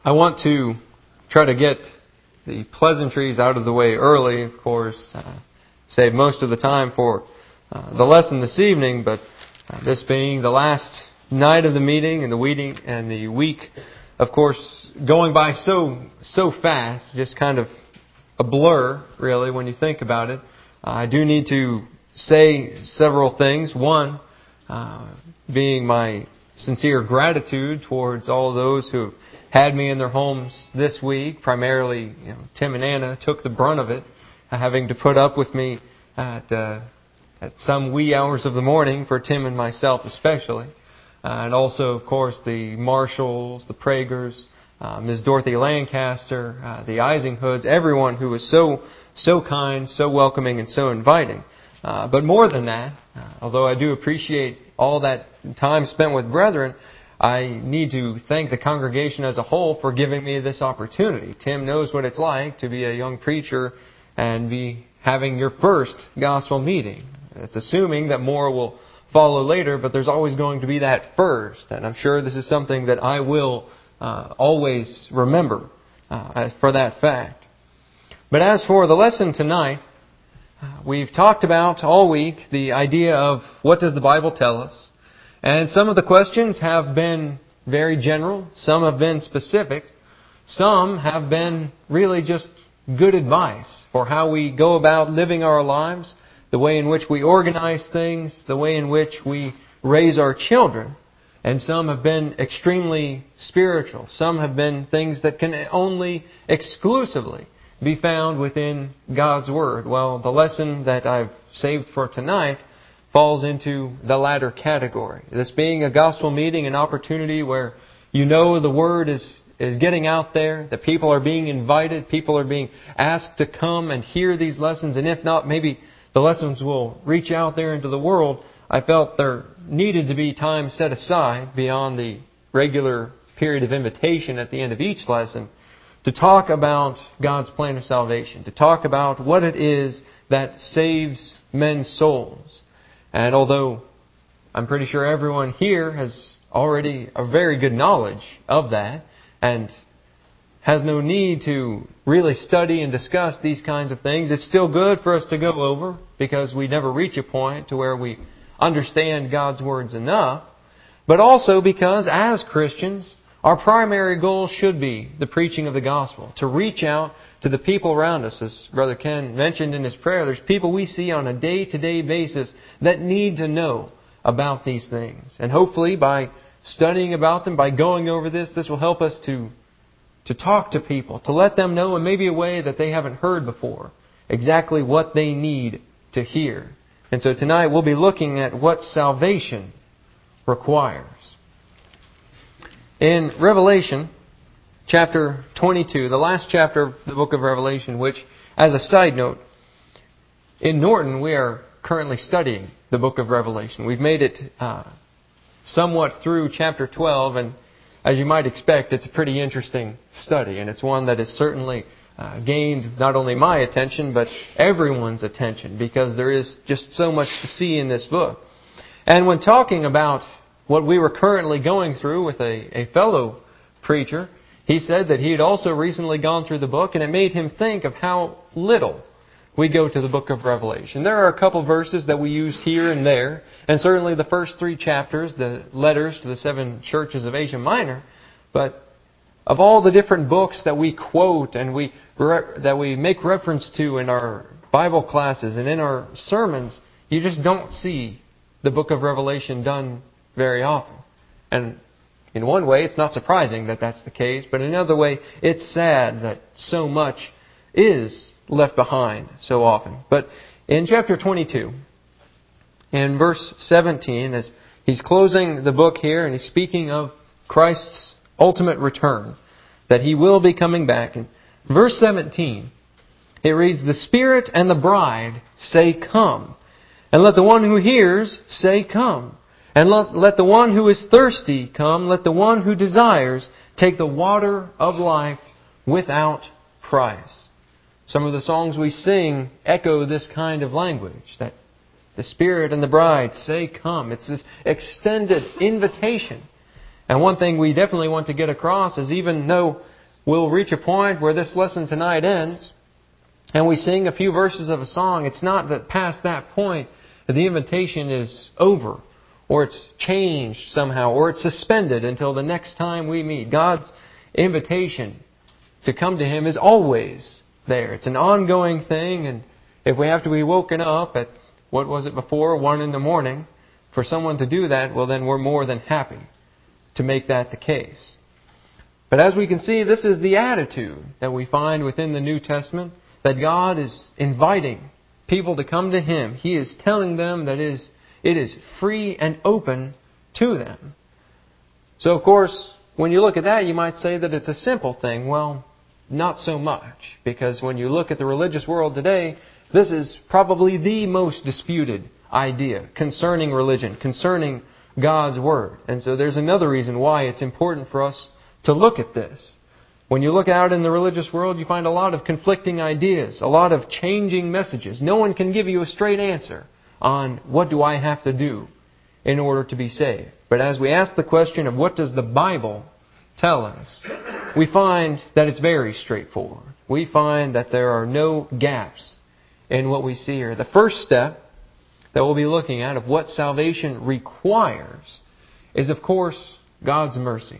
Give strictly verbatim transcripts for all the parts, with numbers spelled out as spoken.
I want to try to get the pleasantries out of the way early, of course, uh, save most of the time for uh, the lesson this evening, but uh, this being the last night of the meeting and the week, and the week, of course, going by so so fast, just kind of a blur, really, when you think about it. Uh, I do need to say several things. One, uh, being my sincere gratitude towards all of those who have had me in their homes this week. Primarily, you know, Tim and Anna took the brunt of it, uh, having to put up with me at uh, at some wee hours of the morning for Tim and myself especially. Uh, and also, of course, the Marshalls, the Pragers, uh, Miz Dorothy Lancaster, uh, the Isinghoods, everyone who was so so kind, so welcoming, and so inviting. Uh, but more than that, uh, although I do appreciate all that time spent with brethren, I need to thank the congregation as a whole for giving me this opportunity. Tim knows what it's like to be a young preacher and be having your first gospel meeting. It's assuming that more will follow later, but there's always going to be that first. And I'm sure this is something that I will uh, always remember uh, for that fact. But as for the lesson tonight, we've talked about all week the idea of what does the Bible tell us. And some of the questions have been very general. Some have been specific. Some have been really just good advice for how we go about living our lives, the way in which we organize things, the way in which we raise our children. And some have been extremely spiritual. Some have been things that can only exclusively be found within God's Word. Well, the lesson that I've saved for tonight falls into the latter category. This being a gospel meeting, an opportunity where you know the Word is, is getting out there, that people are being invited, people are being asked to come and hear these lessons, and if not, maybe the lessons will reach out there into the world. I felt there needed to be time set aside beyond the regular period of invitation at the end of each lesson to talk about God's plan of salvation, to talk about what it is that saves men's souls. And although I'm pretty sure everyone here has already a very good knowledge of that and has no need to really study and discuss these kinds of things, it's still good for us to go over because we never reach a point to where we understand God's words enough, but also because as Christians, our primary goal should be the preaching of the gospel, to reach out to the people around us. As Brother Ken mentioned in his prayer, there's people we see on a day-to-day basis that need to know about these things. And hopefully by studying about them, by going over this, this will help us to, to talk to people, to let them know in maybe a way that they haven't heard before, exactly what they need to hear. And so tonight we'll be looking at what salvation requires. In Revelation chapter twenty-two, the last chapter of the book of Revelation, which, as a side note, in Norton we are currently studying the book of Revelation. We've made it uh, somewhat through chapter twelve, and as you might expect, it's a pretty interesting study, and it's one that has certainly uh, gained not only my attention, but everyone's attention, because there is just so much to see in this book. And when talking about what we were currently going through with a, a fellow preacher, he said that he had also recently gone through the book, and it made him think of how little we go to the book of Revelation. There are a couple verses that we use here and there, and certainly the first three chapters, the letters to the seven churches of Asia Minor, but of all the different books that we quote and we that we make reference to in our Bible classes and in our sermons, you just don't see the book of Revelation done very often. And in one way, it's not surprising that that's the case, but in another way, it's sad that so much is left behind so often. But in chapter twenty-two, in verse seventeen, as he's closing the book here, and he's speaking of Christ's ultimate return, that He will be coming back. In verse seventeen, it reads, "The Spirit and the bride say, 'Come.' And let the one who hears say, 'Come.' And let, let the one who is thirsty come. Let the one who desires take the water of life without price." Some of the songs we sing echo this kind of language, that the Spirit and the bride say, "Come." It's this extended invitation. And one thing we definitely want to get across is even though we'll reach a point where this lesson tonight ends and we sing a few verses of a song. It's not that past that point that the invitation is over, or it's changed somehow, or it's suspended until the next time we meet. God's invitation to come to Him is always there. It's an ongoing thing, and if we have to be woken up at, what was it before, one in the morning, for someone to do that, well then we're more than happy to make that the case. But as we can see, this is the attitude that we find within the New Testament, that God is inviting people to come to Him. He is telling them that it is, it is free and open to them. So of course, when you look at that, you might say that it's a simple thing. Well, not so much. Because when you look at the religious world today, this is probably the most disputed idea concerning religion, concerning God's Word. And so there's another reason why it's important for us to look at this. When you look out in the religious world, you find a lot of conflicting ideas, a lot of changing messages. No one can give you a straight answer on what do I have to do in order to be saved. But as we ask the question of what does the Bible tell us, we find that it's very straightforward. We find that there are no gaps in what we see here. The first step that we'll be looking at of what salvation requires is, of course, God's mercy.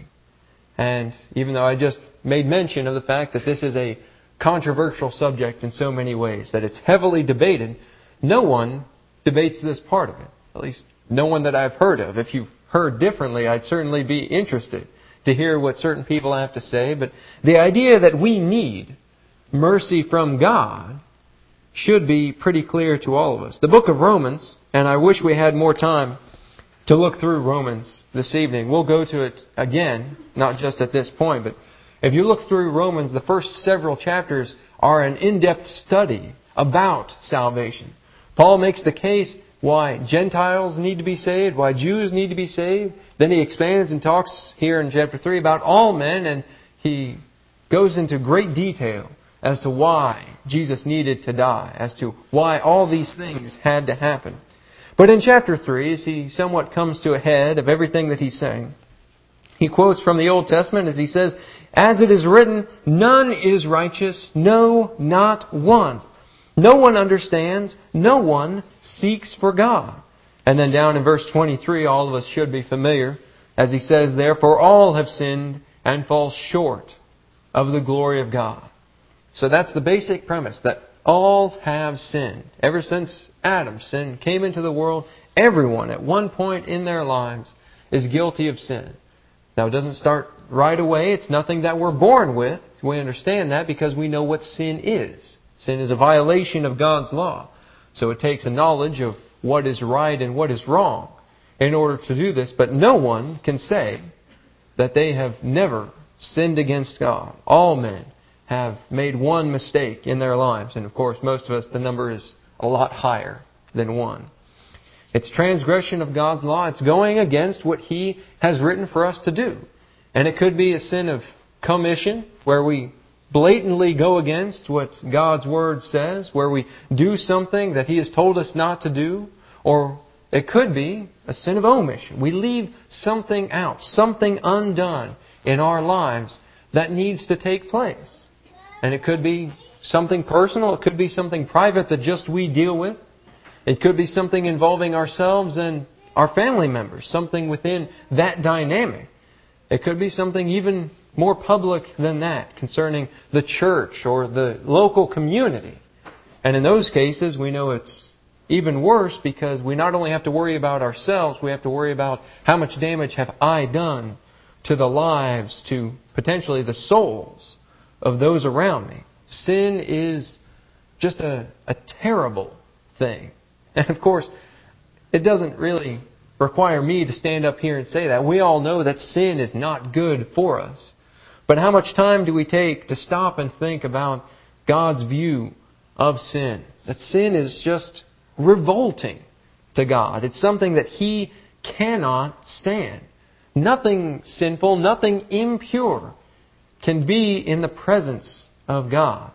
And even though I just made mention of the fact that this is a controversial subject in so many ways, that it's heavily debated, no one debates this part of it. At least no one that I've heard of. If you've heard differently, I'd certainly be interested to hear what certain people have to say. But the idea that we need mercy from God should be pretty clear to all of us. The book of Romans, and I wish we had more time to look through Romans this evening. We'll go to it again, not just at this point, but if you look through Romans, the first several chapters are an in-depth study about salvation. Paul makes the case why Gentiles need to be saved, why Jews need to be saved. Then he expands and talks here in chapter three about all men, and he goes into great detail as to why Jesus needed to die, as to why all these things had to happen. But in chapter three, as he somewhat comes to a head of everything that he's saying, he quotes from the Old Testament as he says, "As it is written, none is righteous, no, not one. No one understands, no one seeks for God." And then down in verse twenty-three, all of us should be familiar, as he says there, "For all have sinned and fall short of the glory of God." So that's the basic premise, that all have sinned. Ever since Adam's sin came into the world, everyone at one point in their lives is guilty of sin. Now, it doesn't start right away. It's nothing that we're born with. We understand that because we know what sin is. Sin is a violation of God's law. So it takes a knowledge of what is right and what is wrong in order to do this. But no one can say that they have never sinned against God. All men have made one mistake in their lives. And of course, most of us, the number is a lot higher than one. It's transgression of God's law. It's going against what He has written for us to do. And it could be a sin of commission, where we blatantly go against what God's Word says, where we do something that He has told us not to do. Or it could be a sin of omission. We leave something out, something undone in our lives that needs to take place. And it could be something personal. It could be something private that just we deal with. It could be something involving ourselves and our family members, something within that dynamic. It could be something even more public than that, concerning the church or the local community. And in those cases, we know it's even worse, because we not only have to worry about ourselves, we have to worry about how much damage have I done to the lives, to potentially the souls of those around me. Sin is just a, a terrible thing. And of course, it doesn't really require me to stand up here and say that. We all know that sin is not good for us. But how much time do we take to stop and think about God's view of sin? That sin is just revolting to God. It's something that He cannot stand. Nothing sinful, nothing impure can be in the presence of God.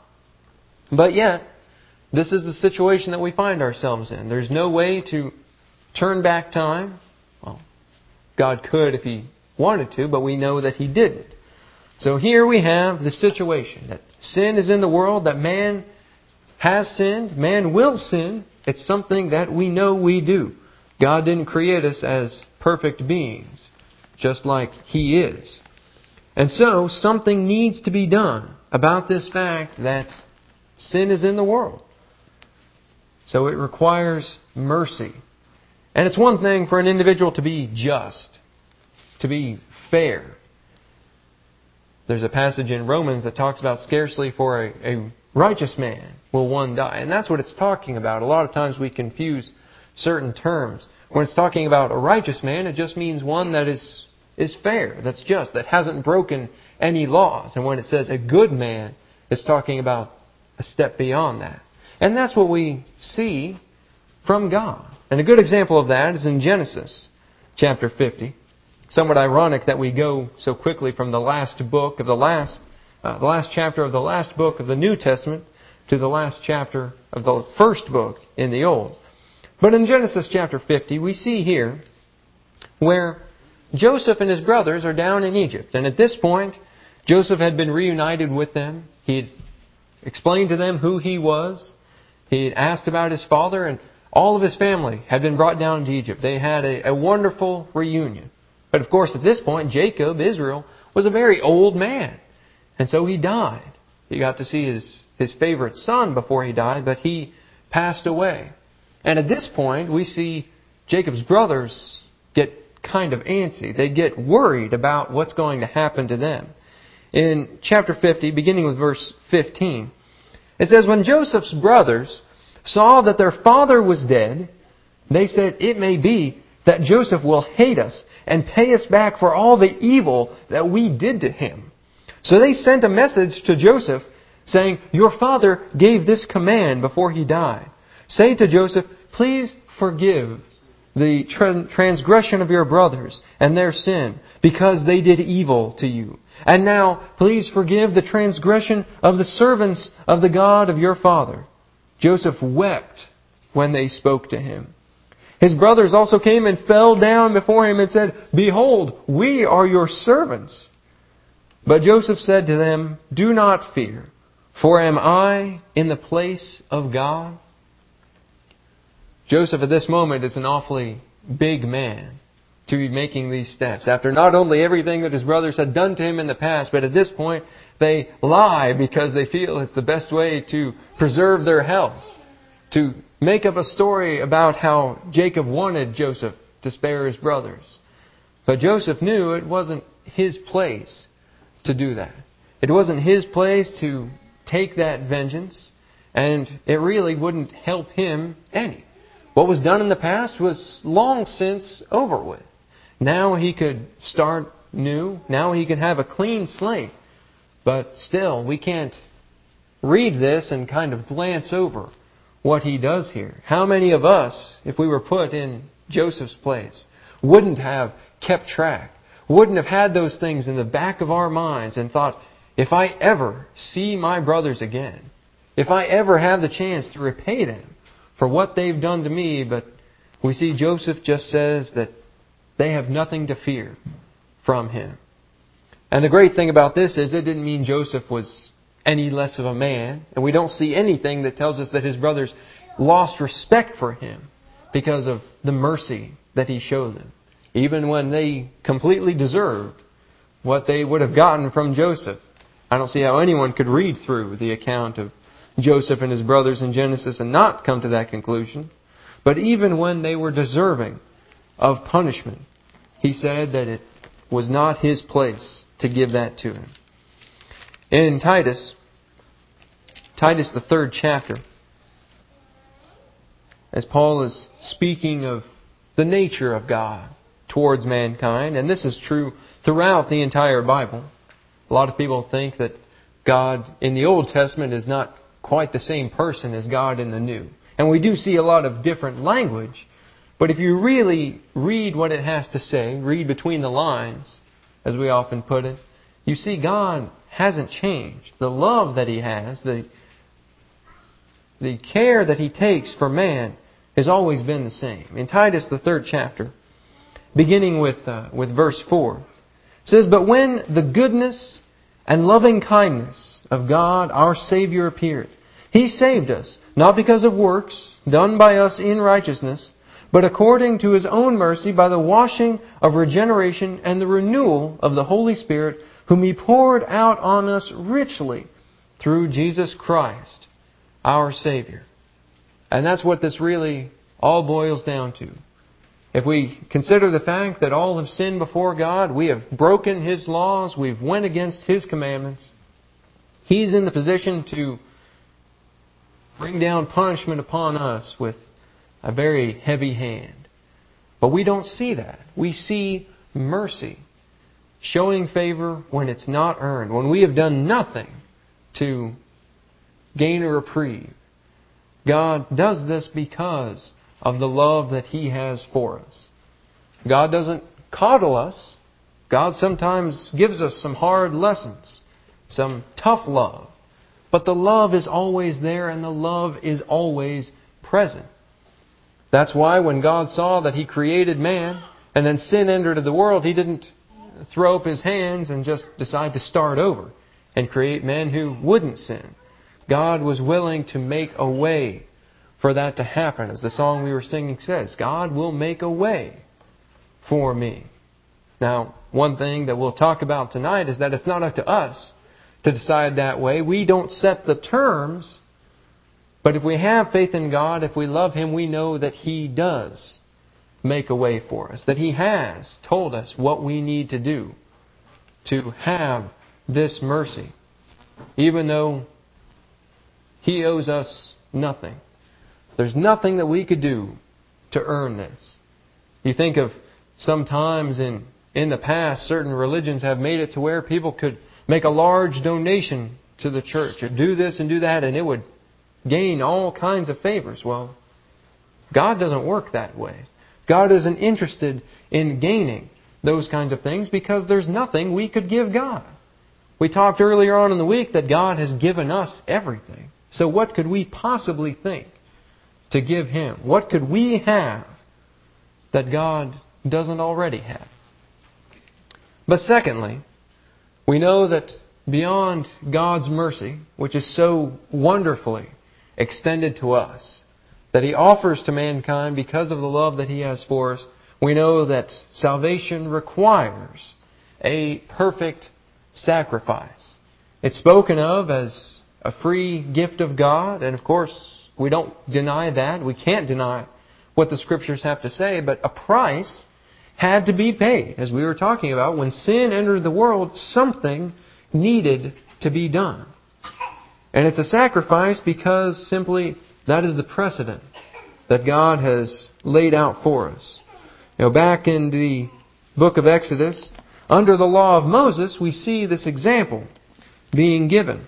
But yet, this is the situation that we find ourselves in. There's no way to turn back time. Well, God could if He wanted to, but we know that He didn't. So here we have the situation that sin is in the world, that man has sinned, man will sin. It's something that we know we do. God didn't create us as perfect beings, just like He is. And so, something needs to be done about this fact that sin is in the world. So it requires mercy. And it's one thing for an individual to be just, to be fair. There's a passage in Romans that talks about scarcely for a, a righteous man will one die. And that's what it's talking about. A lot of times we confuse certain terms. When it's talking about a righteous man, it just means one that is, is fair, that's just, that hasn't broken any laws. And when it says a good man, it's talking about a step beyond that. And that's what we see from God. And a good example of that is in Genesis chapter fifty. Somewhat ironic that we go so quickly from the last book of the last, uh, the last chapter of the last book of the New Testament to the last chapter of the first book in the Old. But in Genesis chapter fifty, we see here where Joseph and his brothers are down in Egypt. And at this point, Joseph had been reunited with them. He had explained to them who he was. He had asked about his father, and all of his family had been brought down to Egypt. They had a, a wonderful reunion. But of course, at this point, Jacob, Israel, was a very old man. And so he died. He got to see his, his favorite son before he died, but he passed away. And at this point, we see Jacob's brothers get kind of antsy. They get worried about what's going to happen to them. In chapter fifty, beginning with verse fifteen, it says, "When Joseph's brothers saw that their father was dead, they said, 'It may be that Joseph will hate us and pay us back for all the evil that we did to him.' So they sent a message to Joseph saying, 'Your father gave this command before he died. Say to Joseph, please forgive the transgression of your brothers and their sin, because they did evil to you. And now, please forgive the transgression of the servants of the God of your father.' Joseph wept when they spoke to him. His brothers also came and fell down before him and said, 'Behold, we are your servants.' But Joseph said to them, 'Do not fear, for am I in the place of God?'" Joseph at this moment is an awfully big man to be making these steps. After not only everything that his brothers had done to him in the past, but at this point they lie because they feel it's the best way to preserve their health. To make up a story about how Jacob wanted Joseph to spare his brothers. But Joseph knew it wasn't his place to do that. It wasn't his place to take that vengeance, and it really wouldn't help him any. What was done in the past was long since over with. Now he could start new. Now he could have a clean slate. But still, we can't read this and kind of glance over what he does here. How many of us, if we were put in Joseph's place, wouldn't have kept track, wouldn't have had those things in the back of our minds and thought, if I ever see my brothers again, if I ever have the chance to repay them for what they've done to me, but we see Joseph just says that they have nothing to fear from him. And the great thing about this is it didn't mean Joseph was any less of a man. And we don't see anything that tells us that his brothers lost respect for him because of the mercy that he showed them. Even when they completely deserved what they would have gotten from Joseph. I don't see how anyone could read through the account of Joseph and his brothers in Genesis and not come to that conclusion. But even when they were deserving of punishment, he said that it was not his place to give that to him. In Titus, Titus the third chapter, as Paul is speaking of the nature of God towards mankind, and this is true throughout the entire Bible. A lot of people think that God in the Old Testament is not quite the same person as God in the New. And we do see a lot of different language. But if you really read what it has to say, read between the lines, as we often put it, you see God hasn't changed. The love that He has, the, the care that He takes for man has always been the same. In Titus, the third chapter, beginning with, uh, with verse four, it says, "But when the goodness and loving kindness of God our Savior appeared. He saved us, not because of works done by us in righteousness, but according to His own mercy by the washing of regeneration and the renewal of the Holy Spirit, whom He poured out on us richly through Jesus Christ, our Savior. And that's what this really all boils down to. If we consider the fact that all have sinned before God, we have broken His laws, we've went against His commandments, He's in the position to bring down punishment upon us with a very heavy hand. But we don't see that. We see mercy, showing favor when it's not earned, when we have done nothing to gain a reprieve. God does this because of the love that He has for us. God doesn't coddle us. God sometimes gives us some hard lessons, some tough love. But the love is always there, and the love is always present. That's why when God saw that He created man, and then sin entered the world, He didn't throw up His hands and just decide to start over and create men who wouldn't sin. God was willing to make a way for that to happen. As the song we were singing says, God will make a way for me. Now, one thing that we'll talk about tonight is that it's not up to us to decide that way. We don't set the terms. But if we have faith in God, if we love Him, we know that He does make a way for us. That He has told us what we need to do to have this mercy. Even though He owes us nothing. There's nothing that we could do to earn this. You think of sometimes in, in the past, certain religions have made it to where people could make a large donation to the church, or do this and do that, and it would gain all kinds of favors. Well, God doesn't work that way. God isn't interested in gaining those kinds of things because there's nothing we could give God. We talked earlier on in the week that God has given us everything. So what could we possibly think to give Him? What could we have that God doesn't already have? But secondly, we know that beyond God's mercy, which is so wonderfully extended to us, that He offers to mankind because of the love that He has for us, we know that salvation requires a perfect sacrifice. It's spoken of as a free gift of God, and of course, we don't deny that. We can't deny what the Scriptures have to say, but a price had to be paid. As we were talking about, when sin entered the world, something needed to be done. And it's a sacrifice because simply that is the precedent that God has laid out for us. You know, back in the book of Exodus, under the law of Moses, we see this example being given.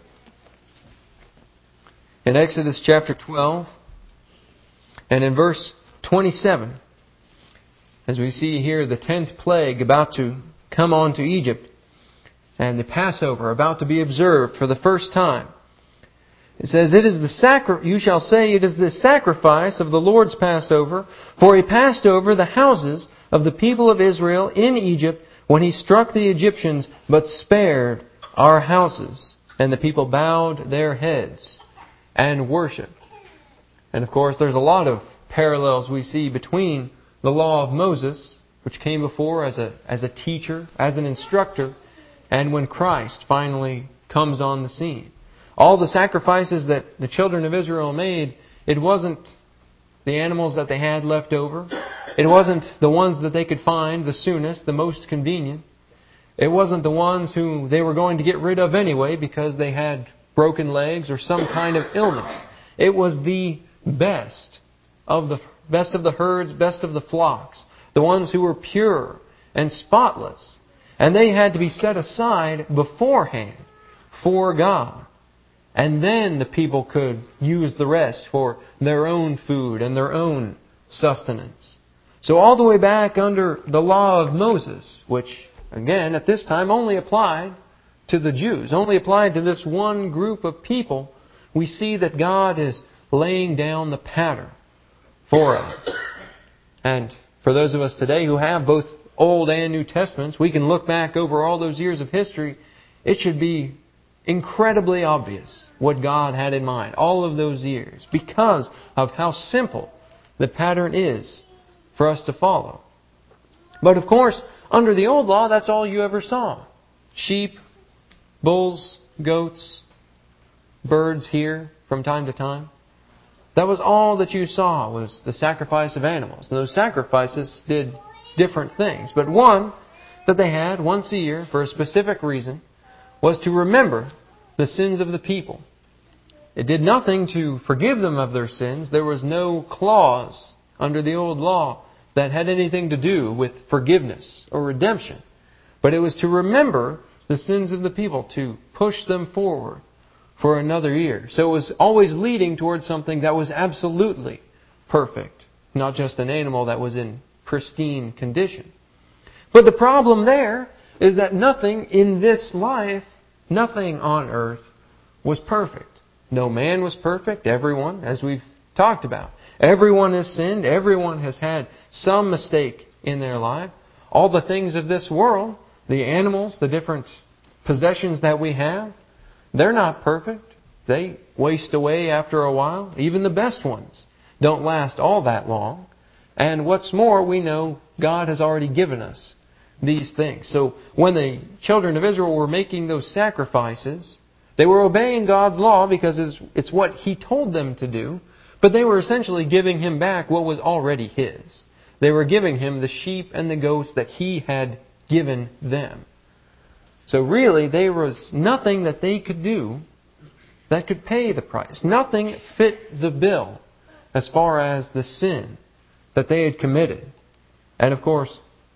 In Exodus chapter twelve, and in verse twenty-seven, as we see here the tenth plague about to come on to Egypt, and the Passover about to be observed for the first time. It says, "It is the sacri- you shall say, it is the sacrifice of the Lord's Passover, for He passed over the houses of the people of Israel in Egypt when He struck the Egyptians, but spared our houses." And the people bowed their heads and worshiped. And of course, there's a lot of parallels we see between the law of Moses, which came before as a as a teacher, as an instructor, and when Christ finally comes on the scene. All the sacrifices that the children of Israel made, it wasn't the animals that they had left over. It wasn't the ones that they could find the soonest, the most convenient. It wasn't the ones who they were going to get rid of anyway because they had broken legs or some kind of illness. It was the best of the best of the herds, best of the flocks, the ones who were pure and spotless. And they had to be set aside beforehand for God. And then the people could use the rest for their own food and their own sustenance. So all the way back under the law of Moses, which again at this time only applied to the Jews, only applied to this one group of people, we see that God is laying down the pattern for us. And for those of us today who have both Old and New Testaments, we can look back over all those years of history. It should be incredibly obvious what God had in mind all of those years because of how simple the pattern is for us to follow. But of course, under the old law, that's all you ever saw. Sheep, bulls, goats, birds here from time to time. That was all that you saw, was the sacrifice of animals. And those sacrifices did different things. But one that they had once a year for a specific reason was to remember the sins of the people. It did nothing to forgive them of their sins. There was no clause under the old law that had anything to do with forgiveness or redemption. But it was to remember the sins of the people, to push them forward for another year. So it was always leading towards something that was absolutely perfect, not just an animal that was in pristine condition. But the problem there is that nothing in this life, nothing on earth, was perfect. No man was perfect. Everyone, as we've talked about, everyone has sinned. Everyone has had some mistake in their life. All the things of this world, the animals, the different possessions that we have, they're not perfect. They waste away after a while. Even the best ones don't last all that long. And what's more, we know God has already given us these things. So when the children of Israel were making those sacrifices, they were obeying God's law because it's, it's what He told them to do. But they were essentially giving Him back what was already His. They were giving Him the sheep and the goats that He had given them. So really, there was nothing that they could do that could pay the price. Nothing fit the bill as far as the sin that they had committed. And of course,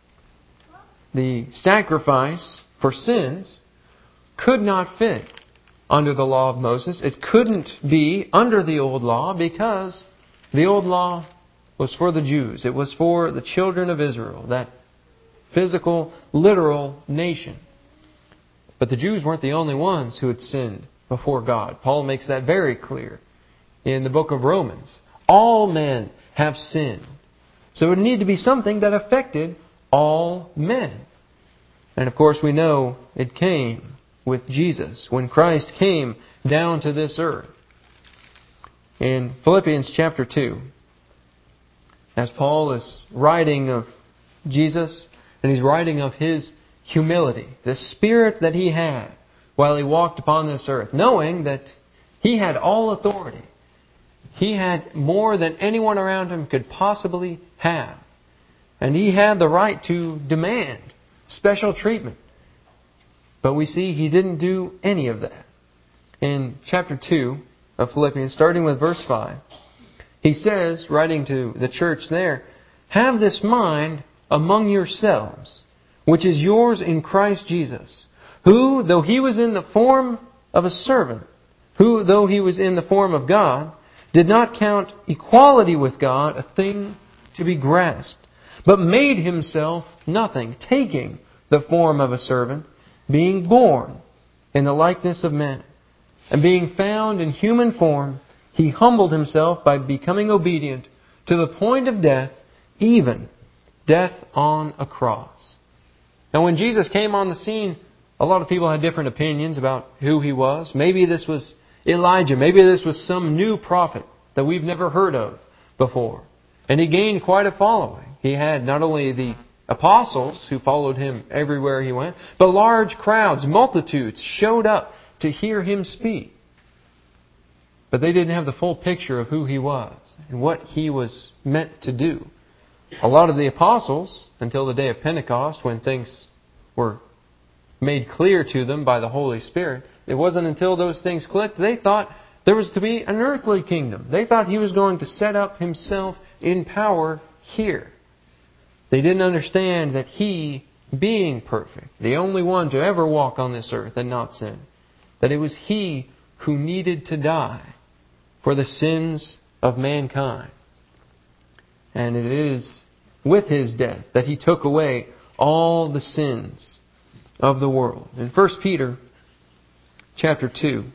the sacrifice for sins could not fit under the law of Moses. It couldn't be under the old law because the old law was for the Jews. It was for the children of Israel, that physical, literal nation. But the Jews weren't the only ones who had sinned before God. Paul makes that very clear in the book of Romans. All men have sinned. So it would need to be something that affected all men. And of course we know it came with Jesus, when Christ came down to this earth. In Philippians chapter two, as Paul is writing of Jesus, and he's writing of His humility, the spirit that He had while He walked upon this earth, knowing that He had all authority. He had more than anyone around Him could possibly have. And He had the right to demand special treatment. But we see He didn't do any of that. In chapter two of Philippians, starting with verse five, he says, writing to the church there, "Have this mind among yourselves, which is yours in Christ Jesus, who, though He was in the form of a servant, who, though He was in the form of God, did not count equality with God a thing to be grasped, but made Himself nothing, taking the form of a servant, being born in the likeness of men, and being found in human form, He humbled Himself by becoming obedient to the point of death, even death on a cross." Now when Jesus came on the scene, a lot of people had different opinions about who He was. Maybe this was Elijah. Maybe this was some new prophet that we've never heard of before. And He gained quite a following. He had not only the apostles who followed Him everywhere He went, but large crowds, multitudes showed up to hear Him speak. But they didn't have the full picture of who He was and what He was meant to do. A lot of the apostles, until the day of Pentecost, when things were made clear to them by the Holy Spirit, it wasn't until those things clicked, they thought there was to be an earthly kingdom. They thought He was going to set up Himself in power here. They didn't understand that He, being perfect, the only one to ever walk on this earth and not sin, that it was He who needed to die for the sins of mankind. And it is with His death that He took away all the sins of the world. In First Peter chapter two,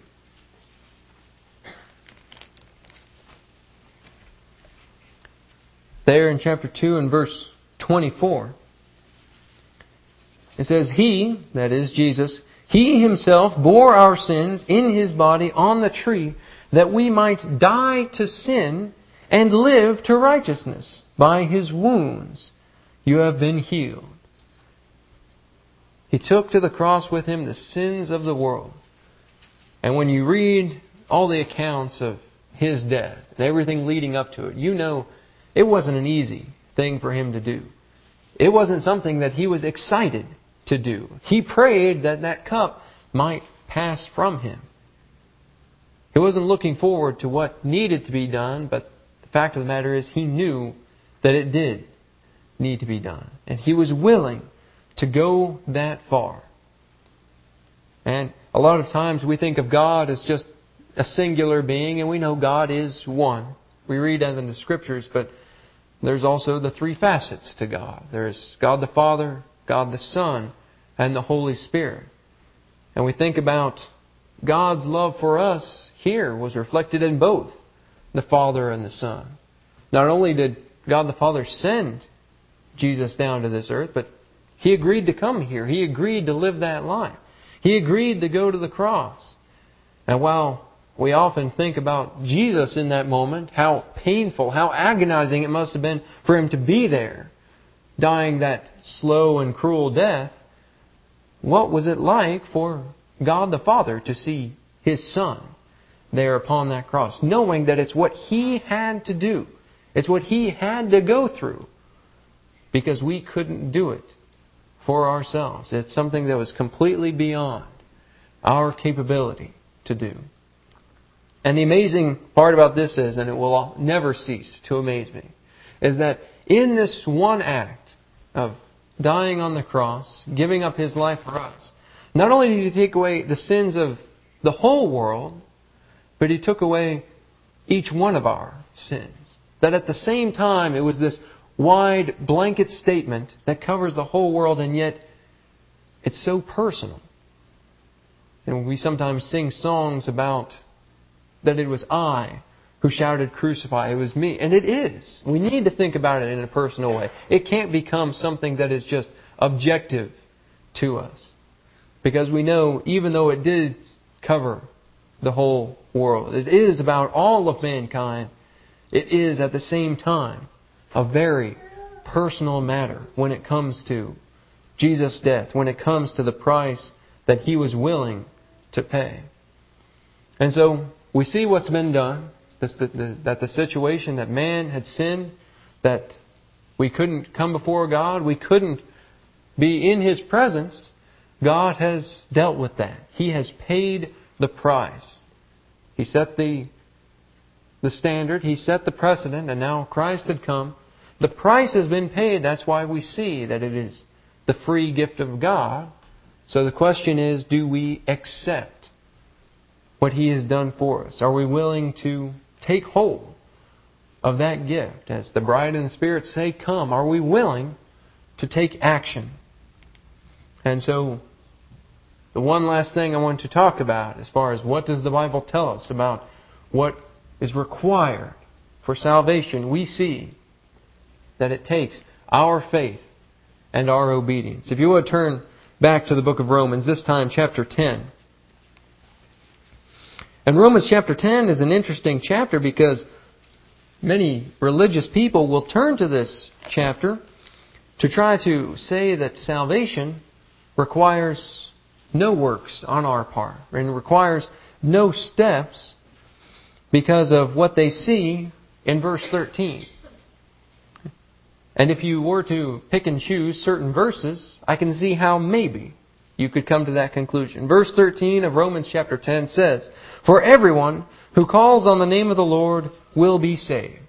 there in chapter two and verse twenty-four, it says, "He," that is Jesus, He Himself bore our sins in His body on the tree, that we might die to sin and live to righteousness. By His wounds you have been healed. He took to the cross with Him the sins of the world. And when you read all the accounts of His death and everything leading up to it, you know it wasn't an easy thing for Him to do. It wasn't something that He was excited to do. He prayed that that cup might pass from Him. He wasn't looking forward to what needed to be done, but the fact of the matter is He knew that it did need to be done. And He was willing to go that far. And a lot of times we think of God as just a singular being, and we know God is one. We read that in the Scriptures, but there's also the three facets to God. There's God the Father, God the Son, and the Holy Spirit. And we think about God's love for us here was reflected in both the Father and the Son. Not only did God the Father send Jesus down to this earth, but He agreed to come here. He agreed to live that life. He agreed to go to the cross. And while we often think about Jesus in that moment, how painful, how agonizing it must have been for Him to be there, dying that slow and cruel death, what was it like for God the Father to see His Son there upon that cross, knowing that it's what He had to do. It's what He had to go through, because we couldn't do it for ourselves. It's something that was completely beyond our capability to do. And the amazing part about this is, and it will never cease to amaze me, is that in this one act of dying on the cross, giving up His life for us, not only did He take away the sins of the whole world, but He took away each one of our sins. That at the same time, it was this wide blanket statement that covers the whole world, and yet it's so personal. And we sometimes sing songs about that it was I who shouted, "Crucify." It was me. And it is. We need to think about it in a personal way. It can't become something that is just objective to us. Because we know, even though it did cover the whole world, it is about all of mankind, it is at the same time a very personal matter when it comes to Jesus' death, when it comes to the price that He was willing to pay. And so we see what's been done, that the, that the situation that man had sinned, that we couldn't come before God, we couldn't be in His presence. God has dealt with that. He has paid the price. He set the, the standard, He set the precedent, and now Christ had come. The price has been paid. That's why we see that it is the free gift of God. So the question is, do we accept what He has done for us? Are we willing to take hold of that gift? As the bride and the Spirit say, "Come." Are we willing to take action? And so, the one last thing I want to talk about as far as what does the Bible tell us about what is required for salvation, we see that it takes our faith and our obedience. If you would turn back to the book of Romans, this time chapter ten. And Romans chapter ten is an interesting chapter because many religious people will turn to this chapter to try to say that salvation requires no works on our part and requires no steps because of what they see in verse thirteen. And if you were to pick and choose certain verses, I can see how maybe you could come to that conclusion. Verse thirteen of Romans chapter ten says, "For everyone who calls on the name of the Lord will be saved."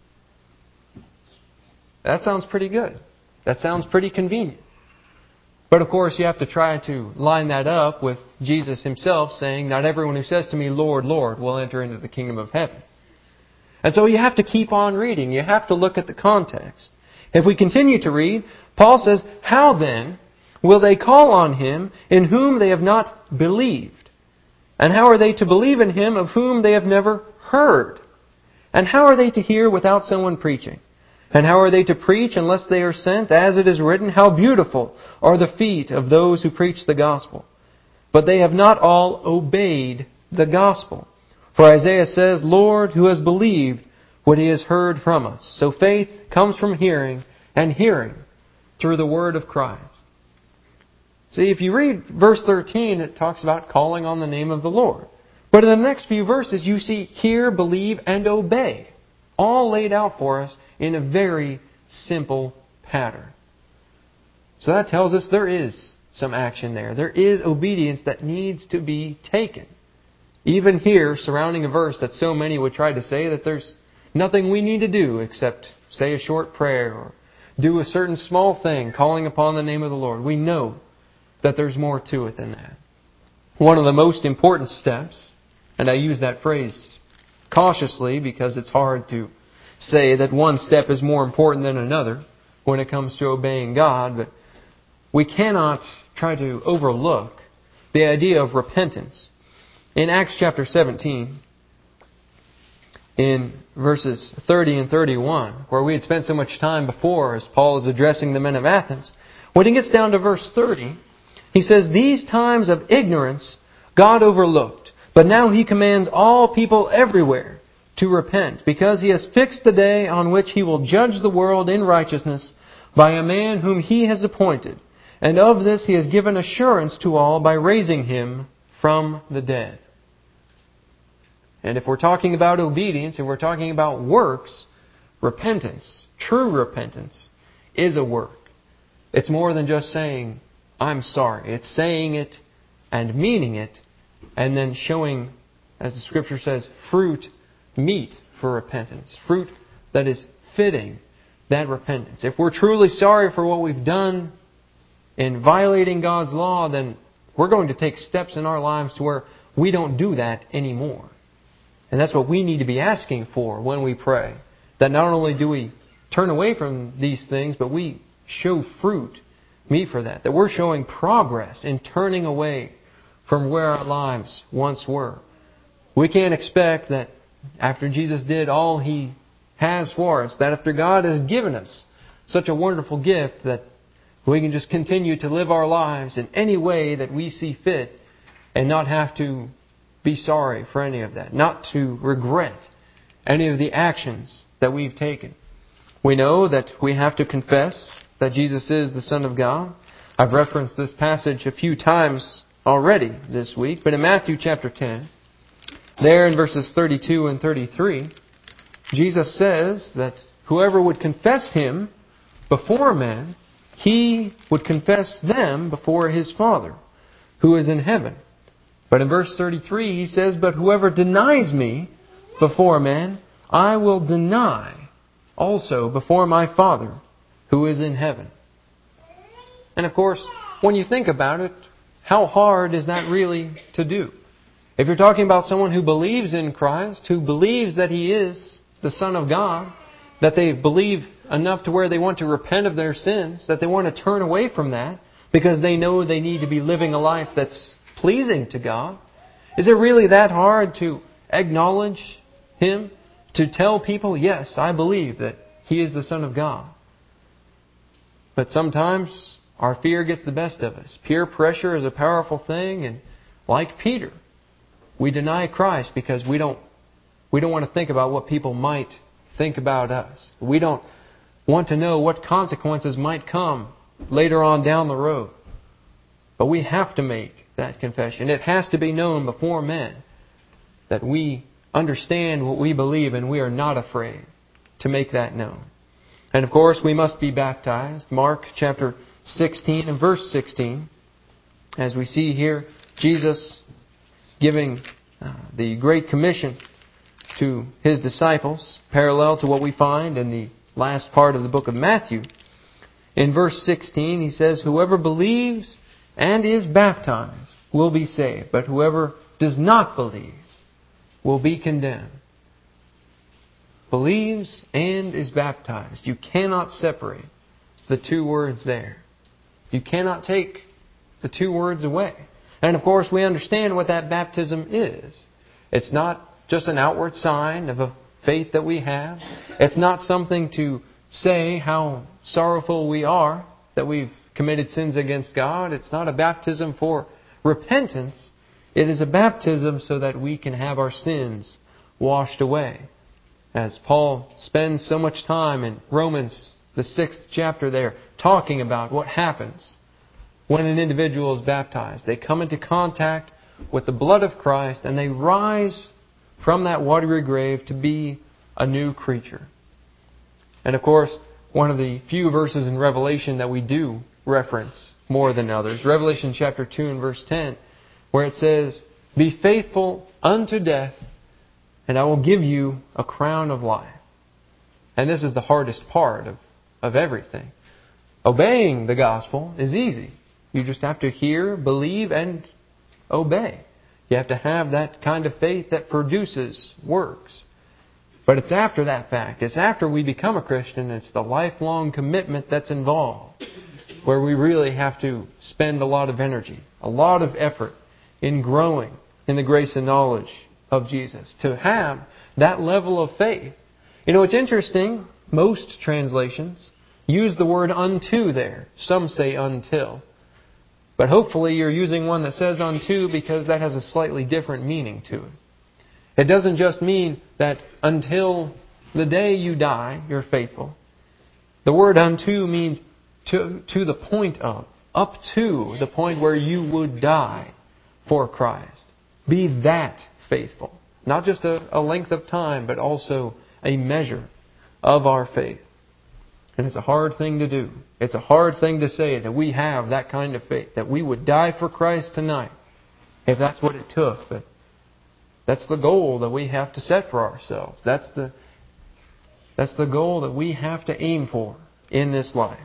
That sounds pretty good. That sounds pretty convenient. But of course you have to try to line that up with Jesus Himself saying, "Not everyone who says to me, 'Lord, Lord,' will enter into the kingdom of heaven." And so you have to keep on reading. You have to look at the context. If we continue to read, Paul says, "How then will they call on Him in whom they have not believed? And how are they to believe in Him of whom they have never heard? And how are they to hear without someone preaching? And how are they to preach unless they are sent? As it is written, how beautiful are the feet of those who preach the gospel." but they have not all obeyed the gospel. For Isaiah says, Lord, who has believed what he has heard from us? So faith comes from hearing, and hearing through the word of Christ. See, if you read verse thirteen, it talks about calling on the name of the Lord. But in the next few verses, you see hear, believe, and obey. All laid out for us in a very simple pattern. So that tells us there is some action there. There is obedience that needs to be taken. Even here, surrounding a verse that so many would try to say that there's nothing we need to do except say a short prayer or do a certain small thing, calling upon the name of the Lord. We know that there's more to it than that. One of the most important steps, and I use that phrase cautiously because it's hard to say that one step is more important than another when it comes to obeying God, but we cannot try to overlook the idea of repentance. In Acts chapter seventeen, in verses thirty and thirty-one, where we had spent so much time before as Paul is addressing the men of Athens, when he gets down to verse thirty, he says, These times of ignorance God overlooked, but now He commands all people everywhere to repent, because He has fixed the day on which He will judge the world in righteousness by a man whom He has appointed. And of this He has given assurance to all by raising Him from the dead. And if we're talking about obedience and we're talking about works, repentance, true repentance, is a work. It's more than just saying, I'm sorry. It's saying it and meaning it and then showing, as the Scripture says, fruit meet for repentance. Fruit that is fitting that repentance. If we're truly sorry for what we've done in violating God's law, then we're going to take steps in our lives to where we don't do that anymore. And that's what we need to be asking for when we pray. That not only do we turn away from these things, but we show fruit meet for that. That we're showing progress in turning away from where our lives once were. We can't expect that after Jesus did all He has for us, that after God has given us such a wonderful gift, that we can just continue to live our lives in any way that we see fit and not have to be sorry for any of that, not to regret any of the actions that we've taken. We know that we have to confess that Jesus is the Son of God. I've referenced this passage a few times already this week, but in Matthew chapter ten, there in verses thirty-two and thirty-three, Jesus says that whoever would confess Him before men, He would confess them before His Father, who is in heaven. But in verse thirty-three, He says, But whoever denies Me before men, I will deny also before My Father, who is in heaven. And of course, when you think about it, how hard is that really to do? If you're talking about someone who believes in Christ, who believes that He is the Son of God, that they believe enough to where they want to repent of their sins, that they want to turn away from that because they know they need to be living a life that's pleasing to God. Is it really that hard to acknowledge Him? To tell people, yes, I believe that He is the Son of God. But sometimes our fear gets the best of us. Peer pressure is a powerful thing, and like Peter, we deny Christ because we don't we don't want to think about what people might think about us. We don't want to know what consequences might come later on down the road. But we have to make that confession. It has to be known before men that we understand what we believe and we are not afraid to make that known. And of course, we must be baptized. Mark chapter sixteen and verse sixteen. As we see here, Jesus giving uh, the Great Commission to His disciples, parallel to what we find in the last part of the book of Matthew. In verse sixteen, He says, Whoever believes and is baptized will be saved, but whoever does not believe will be condemned. Believes and is baptized. You cannot separate the two words there. You cannot take the two words away. And of course, we understand what that baptism is. It's not just an outward sign of a faith that we have. It's not something to say how sorrowful we are that we've committed sins against God. It's not a baptism for repentance. It is a baptism so that we can have our sins washed away. As Paul spends so much time in Romans, the sixth chapter there, talking about what happens when an individual is baptized. They come into contact with the blood of Christ and they rise from that watery grave to be a new creature. And of course, one of the few verses in Revelation that we do reference more than others, Revelation chapter two and verse ten, where it says, "Be faithful unto death, and I will give you a crown of life." And this is the hardest part of, of everything. Obeying the gospel is easy. You just have to hear, believe, and obey. You have to have that kind of faith that produces works. But it's after that fact. It's after we become a Christian. It's the lifelong commitment that's involved, where we really have to spend a lot of energy, a lot of effort in growing in the grace and knowledge of Jesus, to have that level of faith. You know, it's interesting, most translations use the word unto there. Some say until. But hopefully you're using one that says unto because that has a slightly different meaning to it. It doesn't just mean that until the day you die, you're faithful. The word unto means to, to the point of, up to the point where you would die for Christ. Be that faithful. Not just a, a length of time, but also a measure of our faith. And it's a hard thing to do. It's a hard thing to say that we have that kind of faith, that we would die for Christ tonight, if that's what it took. But that's the goal that we have to set for ourselves. That's the, that's the goal that we have to aim for in this life.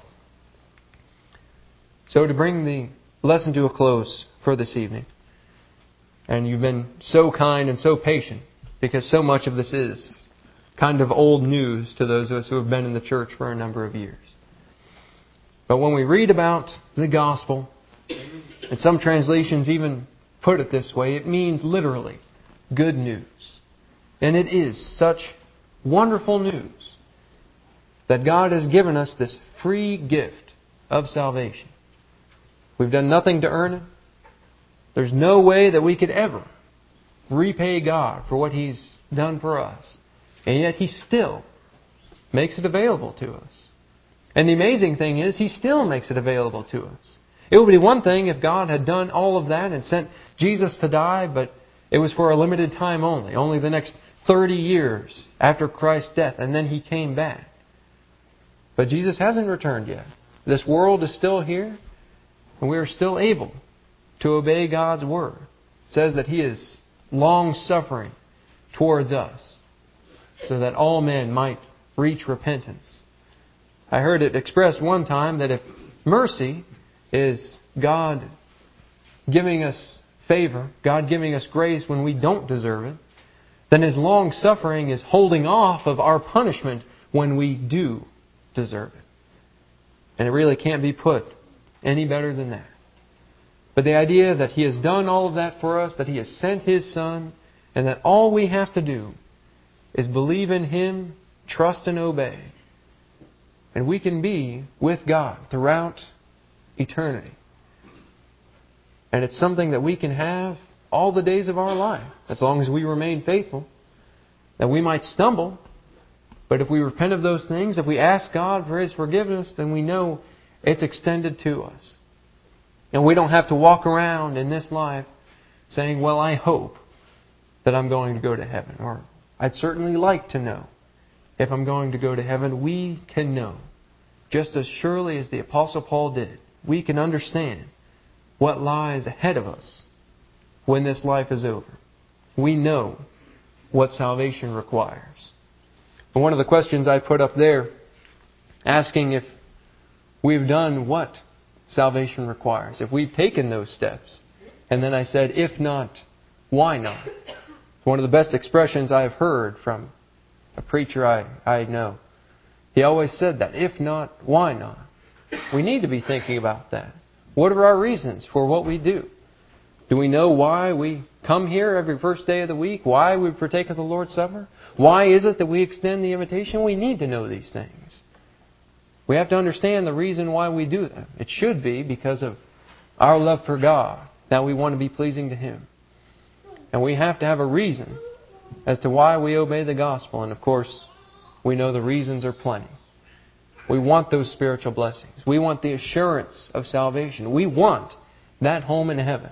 So to bring the lesson to a close for this evening, and you've been so kind and so patient, because so much of this is kind of old news to those of us who have been in the church for a number of years. But when we read about the gospel, and some translations even put it this way, it means literally good news. And it is such wonderful news that God has given us this free gift of salvation. We've done nothing to earn it. There's no way that we could ever repay God for what He's done for us. And yet He still makes it available to us. And the amazing thing is, He still makes it available to us. It would be one thing if God had done all of that and sent Jesus to die, but it was for a limited time only. Only the next thirty years after Christ's death, and then He came back. But Jesus hasn't returned yet. This world is still here, and we are still able to obey God's Word. It says that He is long-suffering towards us, so that all men might reach repentance. I heard it expressed one time that if mercy is God giving us favor, God giving us grace when we don't deserve it, then His long-suffering is holding off of our punishment when we do deserve it. And it really can't be put any better than that. But the idea that He has done all of that for us, that He has sent His Son, and that all we have to do is believe in Him, trust and obey. And we can be with God throughout eternity. And it's something that we can have all the days of our life, as long as we remain faithful. That we might stumble, but if we repent of those things, if we ask God for His forgiveness, then we know it's extended to us. And we don't have to walk around in this life saying, well, I hope that I'm going to go to heaven. Or I'd certainly like to know if I'm going to go to heaven. We can know, just as surely as the Apostle Paul did. We can understand what lies ahead of us when this life is over. We know what salvation requires. And one of the questions I put up there, asking if we've done what salvation requires, if we've taken those steps. And then I said, if not, why not? One of the best expressions I've heard from a preacher I, I know. He always said that, if not, why not? We need to be thinking about that. What are our reasons for what we do? Do we know why we come here every first day of the week? Why we partake of the Lord's Supper? Why is it that we extend the invitation? We need to know these things. We have to understand the reason why we do them. It should be because of our love for God that we want to be pleasing to Him. And we have to have a reason as to why we obey the gospel. And of course, we know the reasons are plenty. We want those spiritual blessings. We want the assurance of salvation. We want that home in heaven.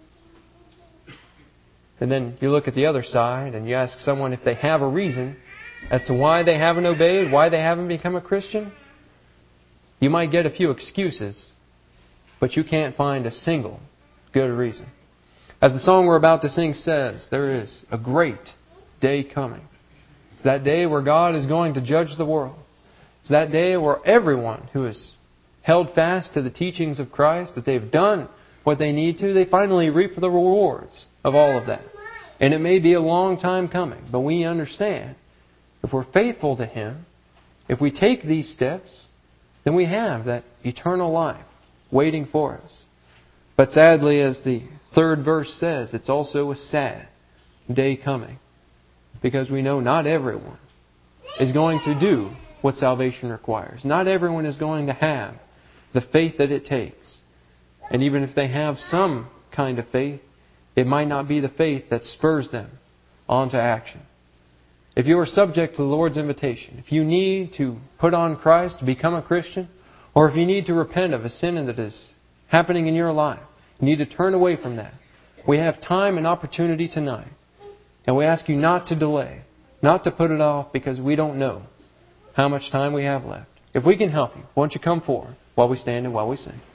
And then you look at the other side and you ask someone if they have a reason as to why they haven't obeyed, why they haven't become a Christian. You might get a few excuses, but you can't find a single good reason. As the song we're about to sing says, there is a great day coming. It's that day where God is going to judge the world. It's that day where everyone who has held fast to the teachings of Christ, that they've done what they need to, they finally reap the rewards of all of that. And it may be a long time coming, but we understand if we're faithful to Him, if we take these steps, then we have that eternal life waiting for us. But sadly, as the third verse says, it's also a sad day coming. Because we know not everyone is going to do what salvation requires. Not everyone is going to have the faith that it takes. And even if they have some kind of faith, it might not be the faith that spurs them on to action. If you are subject to the Lord's invitation, if you need to put on Christ to become a Christian, or if you need to repent of a sin that is happening in your life, you need to turn away from that. We have time and opportunity tonight. And we ask you not to delay, not to put it off because we don't know how much time we have left. If we can help you, won't you come forward while we stand and while we sing?